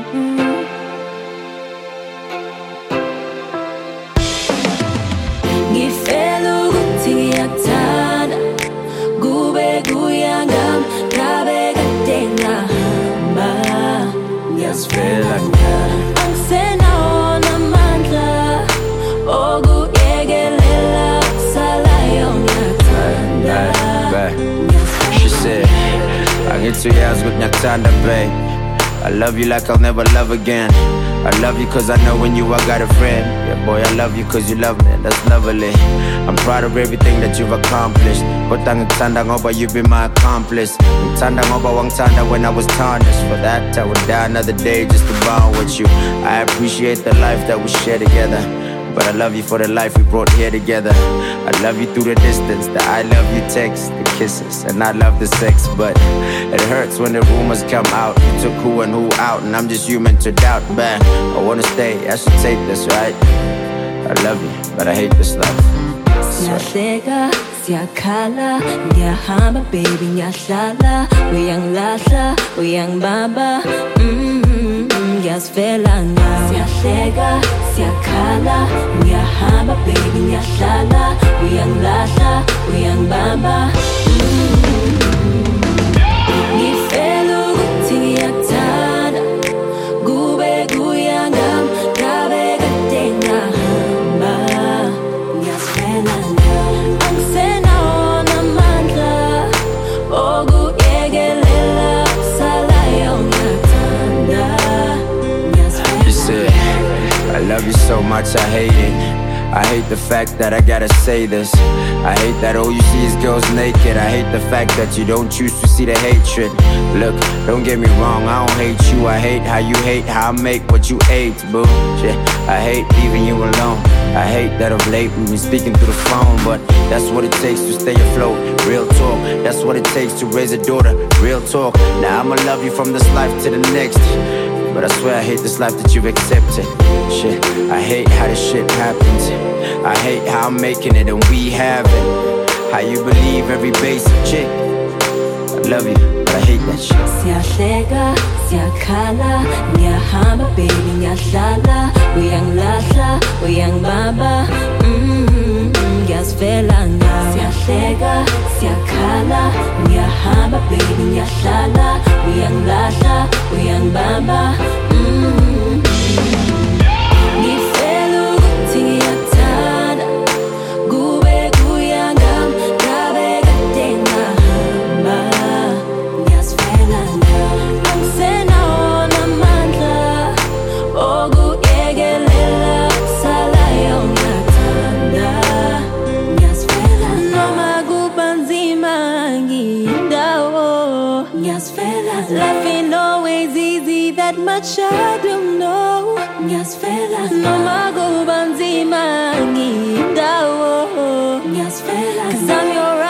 Ngifela ukuthi ngiyakuthanda kube kuya ngami ngabe kade ngahamba ngiyazifela angisenawo namandla okuyekelela kusalayo ngiyakuthanda. She said, angithi uyazi ukuthi ngiyakuthanda babe. I love you like I'll never love again. I love you cause I know when you I got a friend. Yeah boy, I love you cause you love me, that's lovely. I'm proud of everything that you've accomplished. Kodwa ngikuthanda ngoba you've been my accomplice. Ngikuthanda ngoba wangithanda when I was tarnished. For that I would die another day just to bond with you. I appreciate the life that we share together, but I love you for the life we brought here together. I love you through the distance, the I love you text, the kisses, and I love the sex. But it hurts when the rumors come out. You took who and who out, and I'm just human to doubt. But I wanna stay, I should take this, right? I love you, but I hate this life. Siyahleka, siyakhala, ngiyahamba baby ngiyahlala. Uyangilahla, uyangibamba, ngiyazifela ngawe. Siyahleka, siyakhala, ngiyahamba baby ngiyahlala. Uyangilahla, uyangibamba, ngifela ukuthi ngiyakuthanda kube kuya ngami ngabe kade ngahamba ngiyazifela ngawe. Angisenawo namandla okuyekelela kusalayo ngiyakuthanda. You said, I love you so much, I hate it. I hate the fact that I gotta say this. I hate that all you see is girls naked. I hate the fact that you don't choose to see the hatred. Look, don't get me wrong, I don't hate you. I hate how you hate how I make what you hate, boo. Shit, I hate leaving you alone. I hate that of late we've been speaking through the phone, but that's what it takes to stay afloat. Real talk, that's what it takes to raise a daughter. Real talk, now I'ma love you from this life to the next. But I swear I hate this life that you've accepted. Shit, I hate how this shit happens. I hate how I'm making it and we haven't. How you believe every basic chick. I love you, but I hate that shit. Siyahleka, siyakhala, ngiyahamba baby ngiyahlala. Uyangilahla, uyangibamba, ngiyazifela ngawe. Siyahleka, siyakhala, ngiyahamba baby ngiyahlala. Uyangilahla, uyangibamba, ngifela ukuthi ngiyakuthanda kube kuya ngami ngabe kade ngahamba ngiyazifela ngawe. Angisenawo namandla okuyekelela kusalayo ngiyakuthanda ngiyazifela noma kuba nzima ngiyindawo ngiyazifela. Life ain't always easy, that much I do know. Ngiyazifela noma kuba nzima ngiyindawo ngiyazifela. 'Cause I'm your